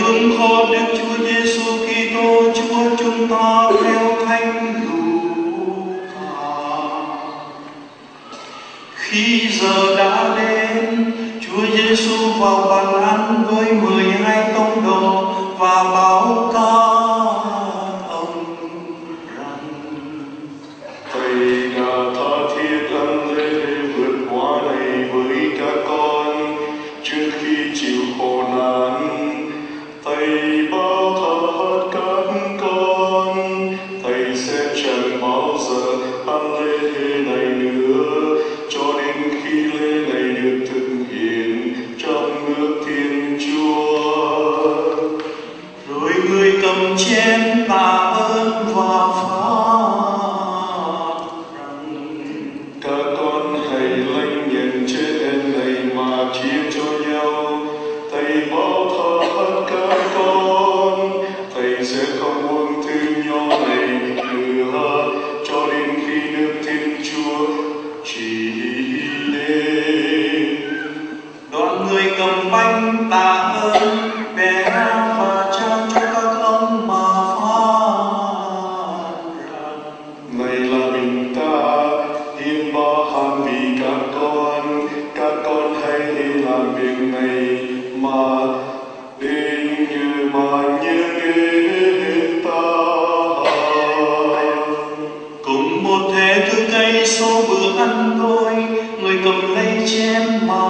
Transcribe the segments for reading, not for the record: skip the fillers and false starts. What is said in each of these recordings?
gương kho Đức Chúa Giêsu Kitô Chúa chúng ta theo Thánh Luca. Khi giờ đã đến, Chúa Giêsu vào bàn ăn với 12 tông đồ và báo các ông rằng: Thầy đã tha thiết ăn lễ vượt quá này với các con trước khi chịu khổ nạn. Thầy bao thật các con, thầy sẽ chẳng bao giờ ăn lễ này nữa cho đến khi lễ này được thực hiện trong nước Thiên Chúa. Rồi người cầm chén tạ ơn và phán rằng: Các con hãy lãnh nhận chén này mà chia cho nhau. Thầy bảo thật các con, thầy sẽ không uống thứ nho này nữa cho đến khi nước Thiên Chúa chỉ đến. Đoạn người cầm bánh tạ ơn, bẻ ra và trao cho các ông mà phán rằng: Này là mình ta, hiến bao hàm vì các con hãy làm việc này mà nhớ đến ta. Cùng một thế thức cây số bữa ăn tôi, người cầm lấy chén mà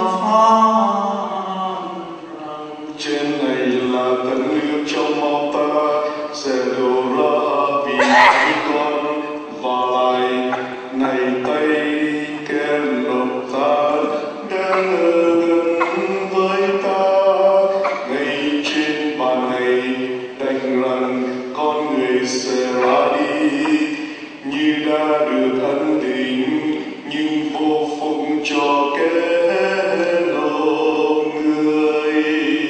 phán rằng: Chén này là tận nước trong máu ta sẽ đổ ra vì các con, và lại này tay kẻ lộc ta đang ở gần với ta. Ngay trên bàn này đành rằng con người sẽ ra đi như đã được ân định, nhưng vô phúc cho kẻ lộn người.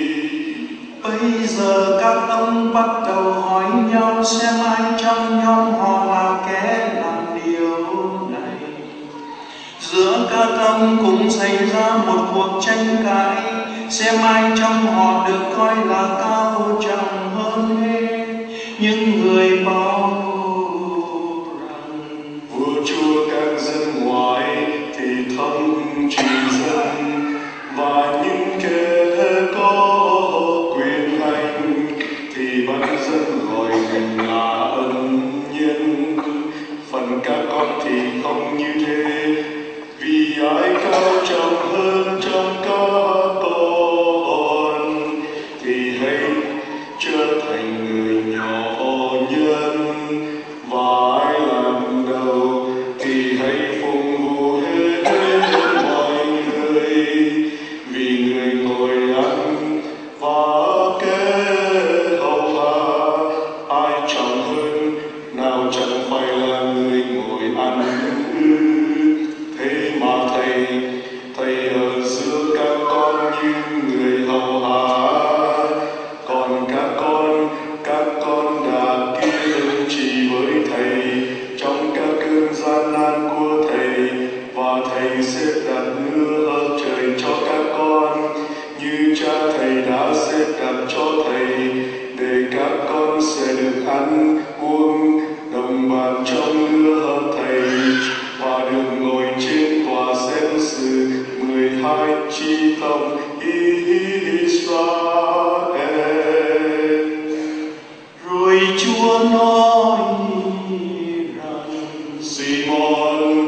Bây giờ các ông bắt đầu hỏi nhau xem ai trong nhóm họ là kẻ làm điều này. Giữa các ông cũng xảy ra một cuộc tranh cãi, xem ai trong họ được coi là cao trọng hơn hết. Nhưng người bảo rằng: Vua chúa các dân ngoại thì thông trị dân, và những kẻ có quyền hành thì bắt dân gọi mình là ân nhân. Phần các con thì không như thế, vì ai cao trọng hơn trong các con thì hãy trở thành người nhỏ nhân, và ai làm đầu thì hãy phụng vụ hết mọi người. Vì người ngồi ăn và kẻ hầu hạ, ai trọng hơn, nào chẳng phải là người ngồi ăn ư? Thế mà thầy ở giữa các con như người hầu hạ. Còn các con đã kiên trì với thầy trong các cơn gian nan của thầy, và thầy xếp đặt mưa ở trời cho các con như cha thầy đã xếp đặt cho thầy, để các con sẽ được ăn uống đồng bàn trong mưa ở thầy, và được ngồi trên tòa xét xử 12 chi tông Israel. rồi Chúa nói rằng: Simon,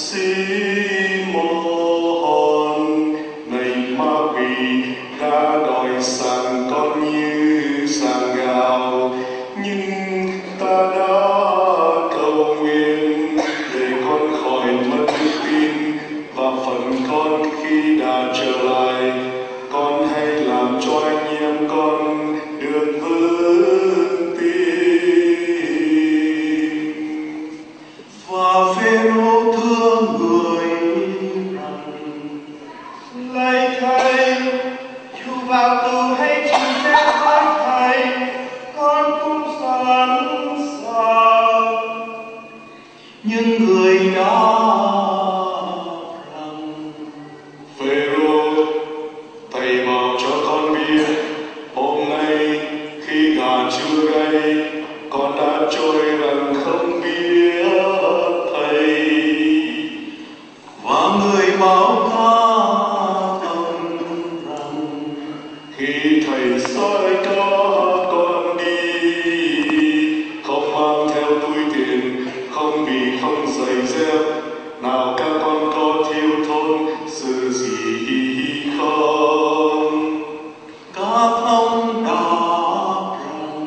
này ma quỷ đã đòi sàng con như sàng gạo, nhưng ta đã cầu nguyện để con khỏi mất đức tin, và phần con khi đã trở lại, con hãy làm cho anh em con được vững tin. Và Phêrô thưa người rằng: Lạy thầy, dù vào tù hay chịu chết với thầy, con cũng sẵn sàng. Nhưng người đáp rằng: Phêrô, thầy bảo cho con biết hôm nay Joseph, nào các con có thiếu thốn sự gì không? Các ông đáp rằng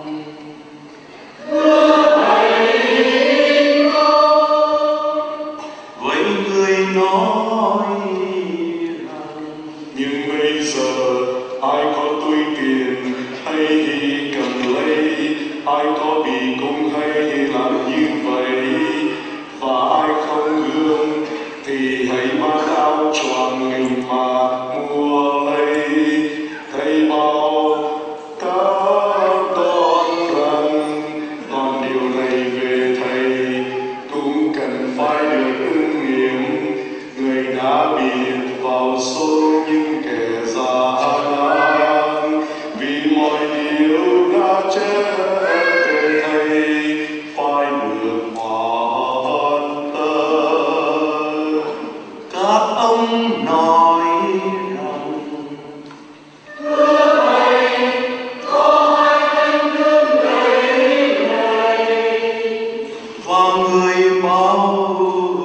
với người nói rằng nhưng bây giờ ai có túi tiền hay cầm lấy, ai có bì cung hay làm như vậy, và ai không gương thì hãy mang áo choàng mình mà mua lấy. Thầy bảo các con rằng còn điều này về thầy cũng cần phải được ứng nghiệm. Người đã bị liệt vào số những kẻ gian nan, vì mọi điều đã chết về thầy phải được hoàn tất. các ông nói rằng và người bảo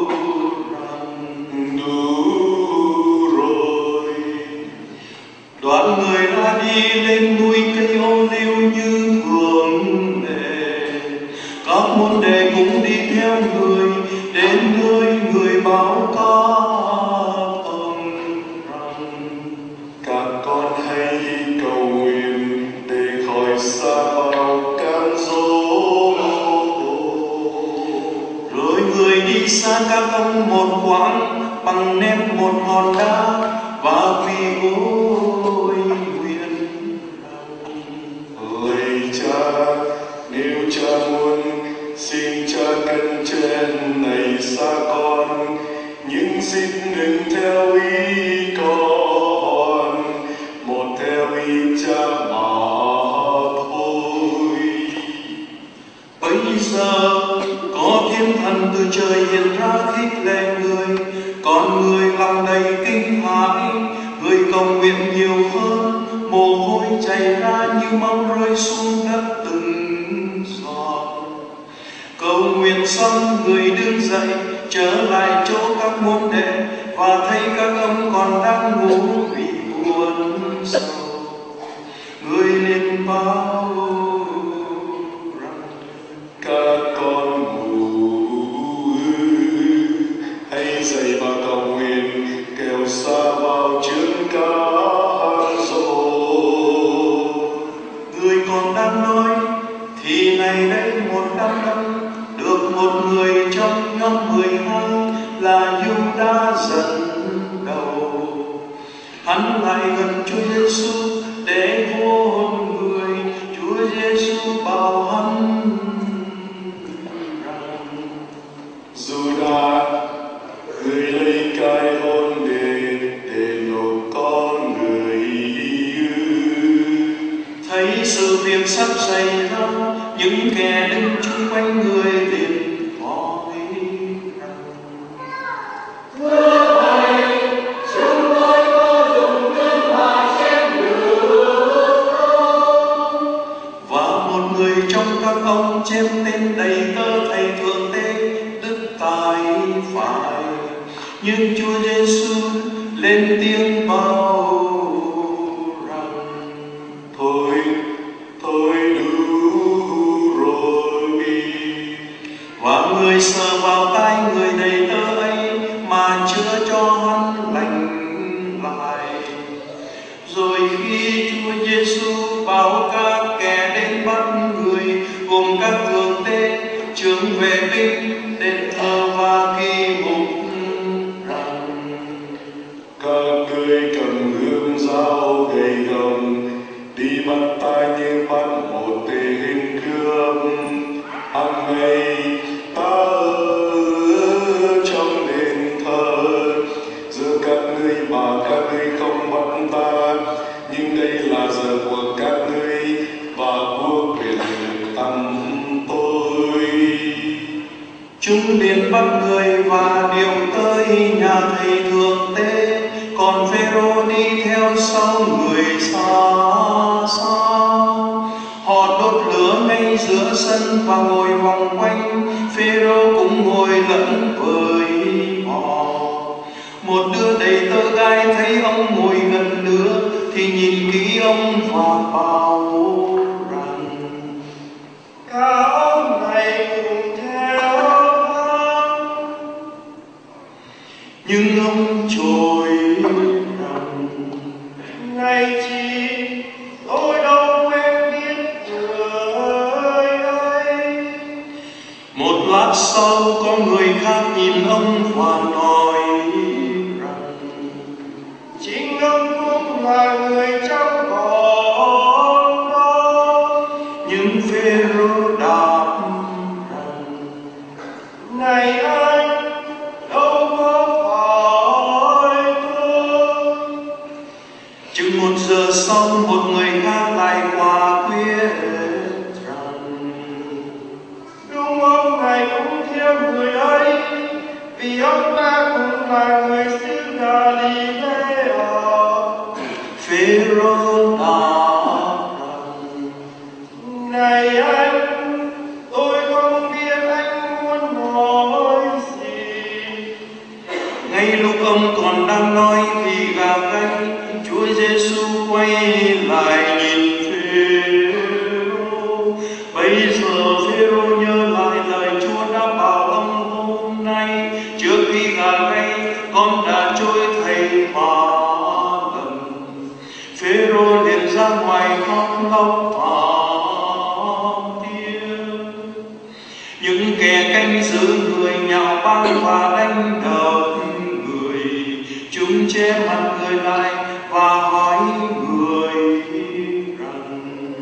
rằng Đủ rồi. đoạn người ra đi lên núi cây ô liu như thường lệ. Các môn đệ cũng đi theo người đến nơi người báo các ông rằng Các con hãy cầu nguyện để khỏi sa vào cám dỗ. rồi người đi xa các ông một quãng bằng ném một hòn đá và quỳ gối nguyện Lạy Cha, nếu Cha muốn, xin Cha cân trên này xa con, nhưng xin đừng theo ý con, một theo ý Cha mà thôi. Bây giờ có thiên thần từ trời hiện ra khích lệ người, còn người lòng đầy kinh hãi, người cầu nguyện nhiều hơn, mồ hôi chảy ra như máu rơi xuống đất từng giọt. Cầu nguyện xong người đứng dậy trở lại chỗ các môn đệ và thấy các ông còn đang ngủ vì buồn sầu. Người liền báo rằng Các con ngủ, hãy dậy và cầu nguyện, kẻo sa vào chướng cá rô. người còn đang nói thì này đây một đám đông được một người trong nhóm 12 là Giu-đa dẫn đầu. Hắn lại gần Chúa Giêsu để hôn người. Chúa Giêsu bảo hắn rằng Giu-đa, người lấy cái hôn để nộp con người. thấy sự việc sắp xảy ra, những kẻ đứng chung quanh người liền hỏi rằng và một người trong các ông chém tên đầy tớ thầy thượng tế đứt tay phải. Nhưng Chúa Giêsu lên tiếng bảo rằng Thôi đủ rồi. và người sờ vào tai người đầy tớ ấy mà chữa cho hắn lành lại. Rồi khi Chúa Giêsu bảo các kẻ đến bắt người gồm các thượng tế, trưởng vệ binh, đền thờ và kỳ mục rằng Các ngươi cầm gươm dao gậy gồng đi bắt ta như bắt một tên cướp. Hằng ngày ta ở trong đền thờ giữa các ngươi mà các ngươi không bắt ta, nhưng đây là giờ của các ngươi và của quyền lực tăm tôi. chúng liền bắt người và điều tới nhà thầy thượng tế, còn Phêrô đi theo sau người xa xa. Họ đốt lửa ngay giữa sân và ngồi vòng quanh. Phêrô cũng ngồi lẫn với Một đứa đầy tơ gai thấy ông ngồi gần nữa thì nhìn kỹ ông và bảo rằng cả ông này cùng theo hắn. Nhưng ông trồi rằng Này chị, tôi đâu quen biết người ấy. một lát sau có người khác nhìn ông và nói rằng Chính ông cũng là người trong bọn đó. nhưng Phêrô đáp rằng Này anh, đâu có phải tôi. chừng 1 giờ sau một người khác lại quả quyết rằng Đúng ông này cũng theo người ấy, vì ông ta cũng là người xứ Galilea. Phêrô đáp rằng Này anh, tôi không biết anh muốn nói gì. ngay lúc ông còn đang nói thì gà gáy, Chúa Giêsu quay lại nhìn Phêrô. Bây giờ Phêrô nhớ lại lời Chúa đã bảo ông hôm nay, trước khi gà gáy con đã trôi thầy 3 lần. Phêrô liền ra ngoài khóc lóc thảm thiết. Những kẻ canh giữ người nhạo báng và đánh đập người, chúng che mặt người lại và hỏi người rằng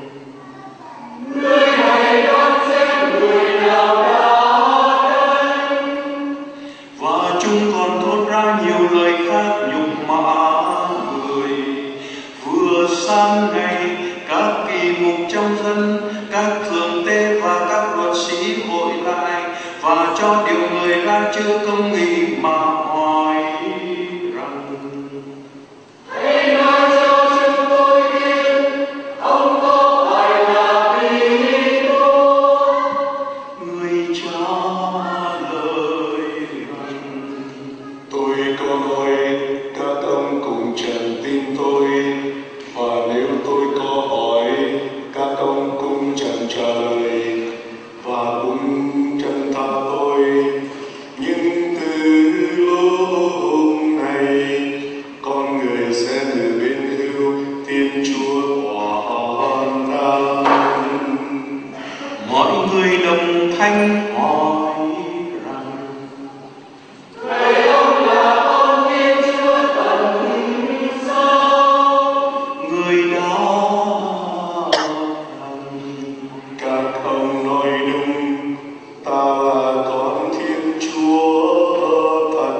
Người này đoán xem người nào đã đánh. và chúng còn thốt ra nhiều lời khác nhục mạ người. Vừa sáng ngày, các kỳ mục trong dân, các thượng tế và các luật sĩ hội lại và cho điều người đang chưa công nghị mà hỏi rằng Hãy nói cho chúng tôi biết, ông có phải là Kitô? người trả lời rằng Tôi có nói các ông cũng chẳng tin tôi, và nếu tôi có hỏi các ông cũng chẳng trả lời và cũng chẳng tha tôi. Nhưng từ lúc này con người sẽ từ bên hữu Thiên Chúa hoàn toàn. mọi người đồng thanh hỏi rằng Vậy ông là con Thiên Chúa thật sao? người đó rằng Các ông nói đúng, ta là con Thiên Chúa thật.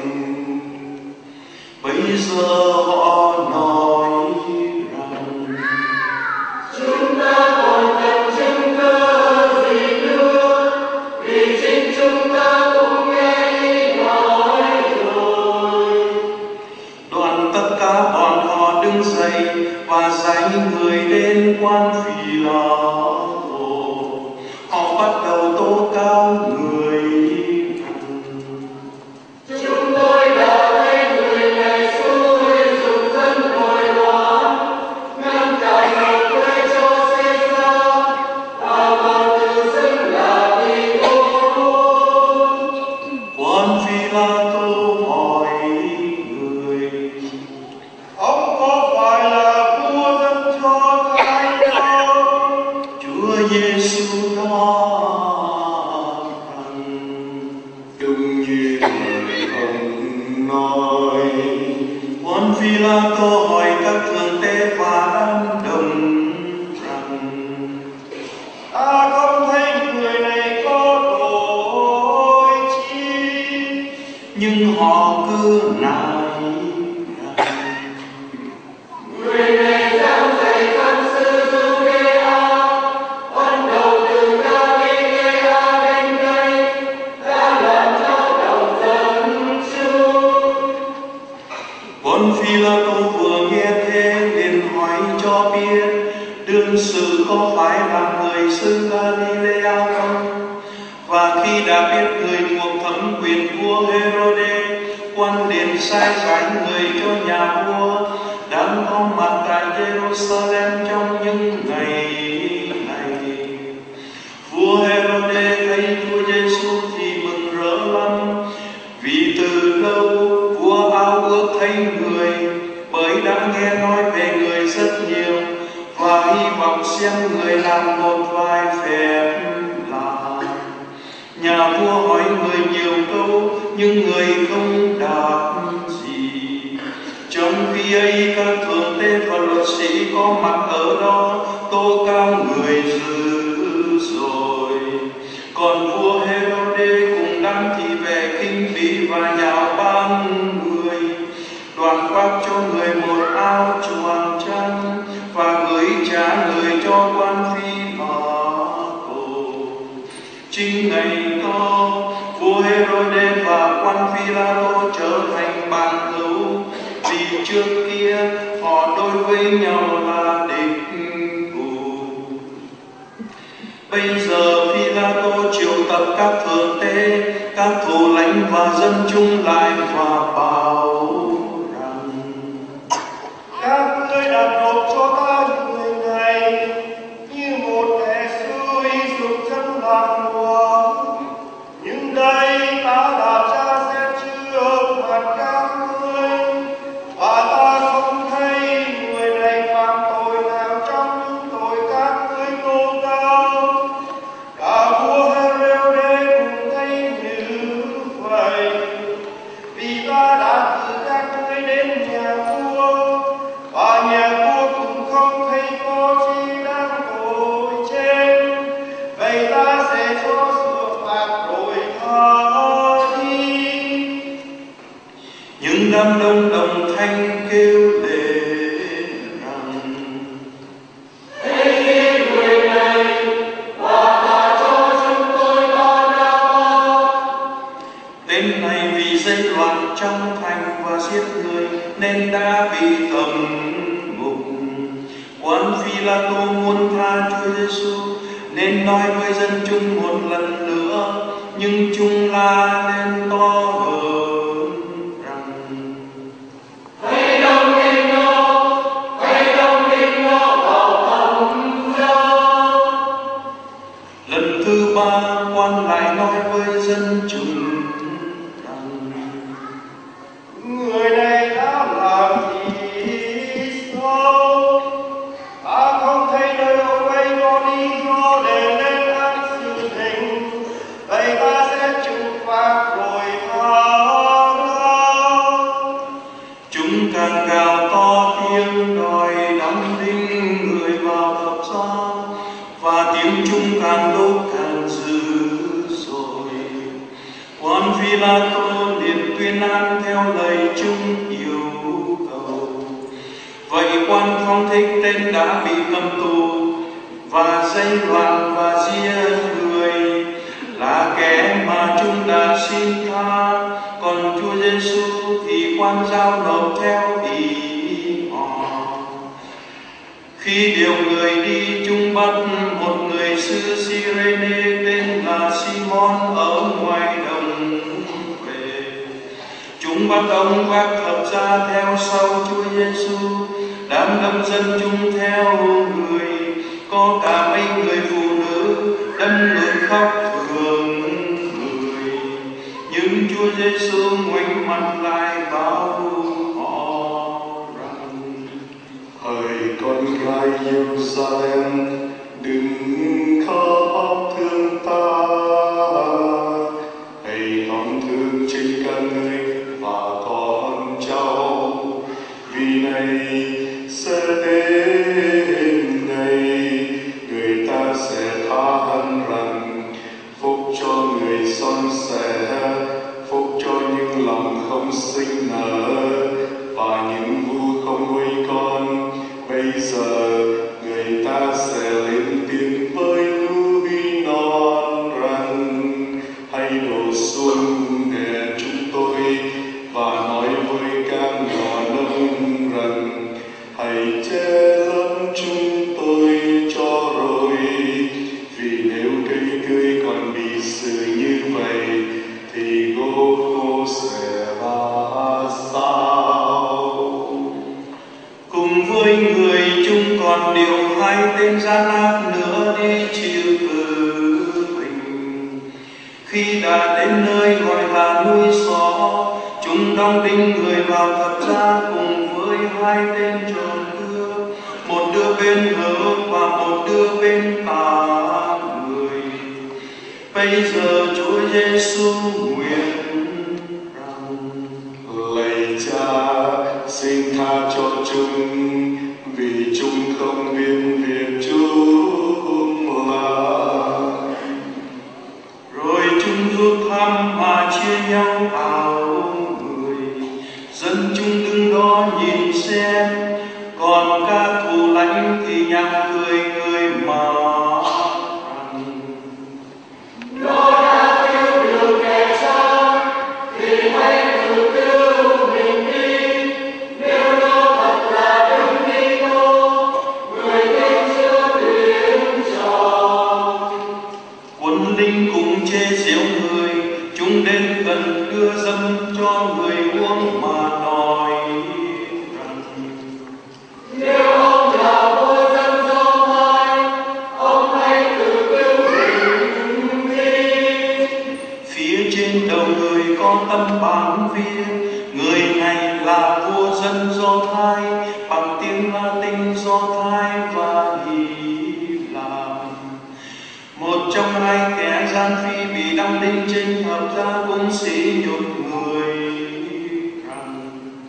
bây giờ họ nói rằng Chúng ta còn cần chứng cơ gì nữa, vì chính chúng ta cũng nghe ý nói rồi. đoạn tất cả bọn họ đứng dậy và dãy người đến quan Phi-la-tô. Họ bắt đầu tố cáo người rằng Chúng tôi đã thấy người này xúi dục dân hồi loạn, ngăn cản nộp thuế cho Caesar, và còn tự xưng là Kitô. quan Phi-la-tô hỏi người Ông có phải là vua dân Do Thái không? Chúa Giêsu đáp rằng Đúng như lời ông nói. quan Phi-la-tô hỏi các thượng tế và đám đông rằng Ta không thấy người này có tội chi. nhưng họ cứ nài rằng Người này giảng dạy dân sự Giu-đê-a, bắt đầu từ Galilea đến đây, đã làm cho đồng dân chúng. quan Phi-la-tô vừa nghe thế liền hỏi cho biết đương sự có phải là người xứ Galilea không. Và khi đã biết người thuộc thẩm quyền vua Herode, quan liền sai giải người cho nhà vua đang có mặt tại Jerusalem trong những ngày này. Vua Herode thấy Chúa Giêsu thì mừng rỡ lắm, vì từ lâu vua ao ước thấy người, bởi đã nghe nói về người rất nhiều và hy vọng xem người làm một vài phép lạ. Nhà vua hỏi người nhiều câu nhưng người không đáp gì. Trong khi ấy các thượng tế và luật sĩ có mặt ở đó tố cáo người dữ dội. Còn vua Herode cùng đám thị vệ khinh bỉ và nhạo báng người, đoạn phát cho người một áo choàng trắng và gửi trả người cho quan phi tù. Chính ngày đó, vua Herode và quan Phi-la-tô trở thành bạn hữu, vì trước kia họ đối với nhau là địch thù. Bây giờ Phi-la-tô triệu tập các thượng tế, các thủ lãnh và dân chúng lại và bảo rằng: các ngươi đã nộp cho ta người này như một kẻ xúi dục dân làm loạn, nhưng đây ta đã tra xét trước mặt các ngươi và ta không thấy người này phạm tội nào trong những tội các ngươi tố cáo. Cả vua Herode cũng thấy như vậy, vì ta đã cử các ngươi đến nhà vua và nhà vua cũng không thấy có chi đáng tội trên. Vậy ta sẽ cho sửa phạt rồi tha đi. những đám đông đồng thanh kêu lệ rằng: người này và thả cho chúng tôi Barnabas. Tên này vì gây loạn trong thành và giết người nên đã bị cầm ngục. Quan Phi-la-tô muốn tha Chúa Giêsu nên nói với dân chúng một lần nữa, nhưng chúng la lên to hơn rằng: Hãy đóng đinh nó vào thập giá. Lần thứ ba, quan lại nói với dân chúng rằng: Người này đã làm gì sao? Ta không thấy nơi ông ấy có lý do để lên án sự tình. Vậy ta sẽ trừng phạt rồi tha ra. Chúng càng gào to tiếng đòi đóng đinh người vào thập giá, và tiếng chúng càng lúc càng dữ dội. Quan Phi-la-tô liền tuyên án theo lời chúng yêu cầu. Vậy quan phong thích tên đã bị cầm tù và gây loạn và giết người là kẻ mà chúng đã xin tha, còn Chúa Giêsu thì quan giao nộp theo ý họ. Khi điều người đi, chúng bắt một người xứ Cyrene tên là Simon ở ngoài đồng về. Chúng bắt ông vác thập giá theo sau Chúa Giêsu. Đám đông dân chúng theo người, có cả mấy người phụ nữ đâm ngược khóc thường người. Nhưng Chúa Giêsu ngoảnh mặt lại bảo họ rằng: Hỡi con gái Jerusalem, đừng khóc thương ta. Hãy lòng thương chính các ngươi và con cháu, vì này sẽ đến ngày người ta sẽ tha hẳn rằng phúc cho người son sẻ, phúc cho những lòng không sinh nở và những vua không nuôi con. Bây giờ người ta sẽ lên tiếng với núi non rằng: hãy đổ xuống để chúng tôi, và nói với các nhỏ nông rằng: hãy che lấp chúng tôi cho rồi. Vì nếu cây tươi còn bị xử như vậy thì gỗ khô sẽ vàng. hai tên gian ác nữa đi chịu tử hình. Khi đã đến nơi gọi là núi Gió, chúng đóng đinh người vào thập giá cùng với hai tên trộm cướp, một đứa bên hữu và một đứa bên tả người. Bây giờ Chúa Giêsu nguyện rằng: Lạy Cha, xin tha cho chúng, vì chúng không biết việc chúng làm. Rồi chúng rút thăm mà chia nhau vào người. Dân chúng đứng đó nhìn xem, còn các thủ lãnh thì nhạc cười người mà rằng: Nó đã cứu được kẻ cha, thì hãy tự cứu mình đi. Nếu nó thật là Đức Kitô, người tin chưa tuyển chọn. Quân linh cùng chê giễu người, chúng đến gần đưa dâm cho người uống mà nói rằng: Nếu ông là vua dân Do Thái, ông hãy tự cứu mình đi. Phía trên đầu người có tấm bảng viết: người này là vua dân Do Thái, bằng tiếng Latin, Do Thái và Hy Lạp. Một trong hai kẻ gian phi bị đóng đinh trên thập giá cũng sỉ nhục người rằng: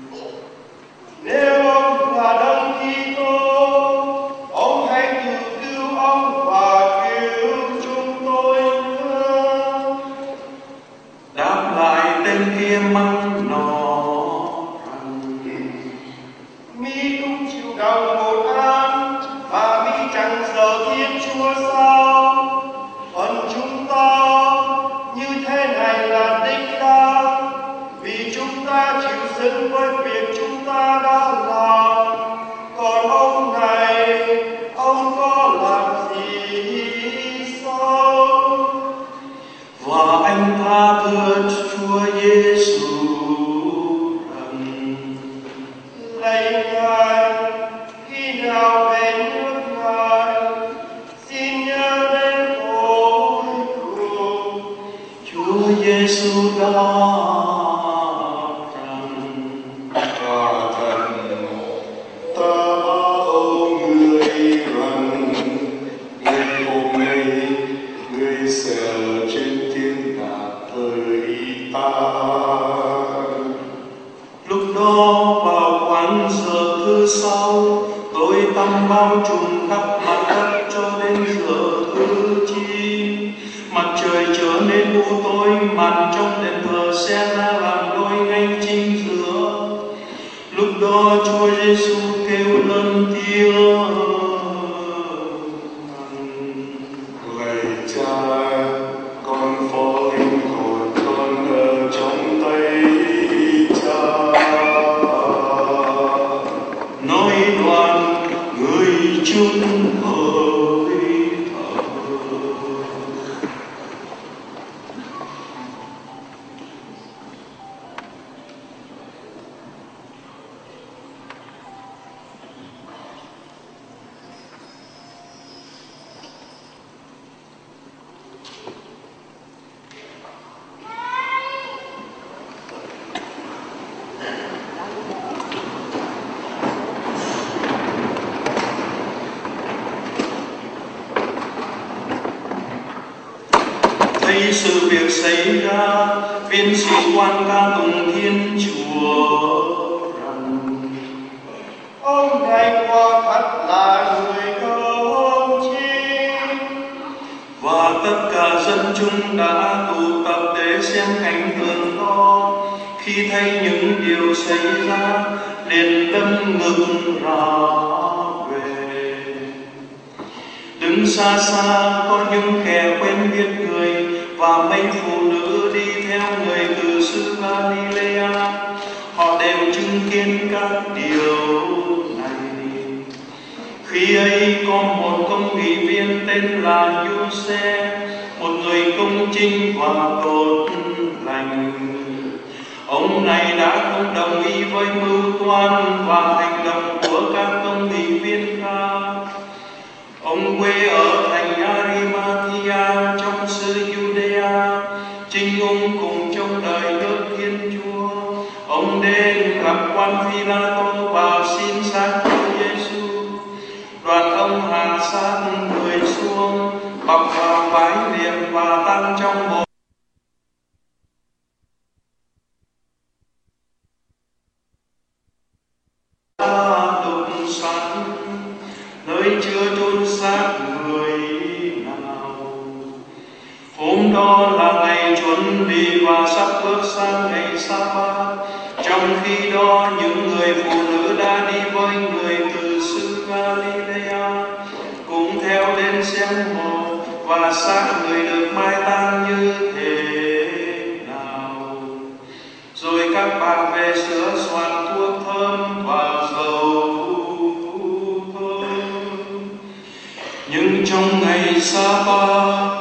Nếu ông là Đấng Kitô, ông hãy tự cứu ông và cứu chúng tôi nữa. Đáp lại tên kia mắng nó rằng: Mi cũng chịu đựng một án mà mi chẳng sợ Thiên Chúa sao? Phần chúng ta như thế này là đích đáng, vì chúng ta chịu xứng với việc chúng ta đã làm. Còn ông này, ông có làm gì sao? và anh tha thứ Chúa Giêsu rằng: Lạy Ngài, khi nào về nước Ngài, xin nhớ đến tôi cùng. Chúa Giêsu đáp rằng: Quả thật, ta bảo người rằng, ngày hôm nay, người sẽ ở trên thiên đàng với ta. Lúc đó vào khoảng giờ thứ sáu, tối tăm bao trùm khắp mặt đất cho đến giờ thứ 9. Mặt trời trở nên u tối, màn trong đền thờ xe ra làm đôi ngay chính giữa. Lúc đó Chúa Giêsu kêu lớn tiếng: Lạy Cha, con phó linh hồn con ở trong tay Cha. nói đoạn người chung hơi thở. Thấy sự việc xảy ra, viên sĩ quan ca tụng Thiên Chúa rằng: Ông này quả thật là người công chính. và tất cả dân chúng đã tụ tập để xem cảnh tượng đó. Khi thấy những điều xảy ra, liền đâm ngực ra về. Đứng xa xa có những kẻ quen biết người và mấy phụ nữ đi theo người từ xứ Galilea. Họ đều chứng kiến các điều này. Khi ấy có một công nghị viên tên là Giuse, một người công chính và tốt lành. Ông này đã không đồng ý với mưu toan và hành động của các công nghị viên khác. quê ở thành Arimathea trong xứ Judea, chính ông cùng trong đời nước Thiên Chúa. Ông đến gặp quan Phi-la-tô và xin xác Chúa Giêsu. Đoàn ông hạ sát người xuống, bọc vào vải liệm và tăng trong bồn. Đục sẵn nơi chưa chôn xác người nào. Hôm đó là ngày chuẩn bị và sắp bước sang ngày Sa-bát. Trong khi đó những người phụ nữ đã đi với người từ xứ Galilea cũng theo đến xem hồ và xác người được mai táng như thế nào. Rồi các bà về sửa soạn thuốc thơm và dầu thơm. Nhưng trong ngày Sa-bát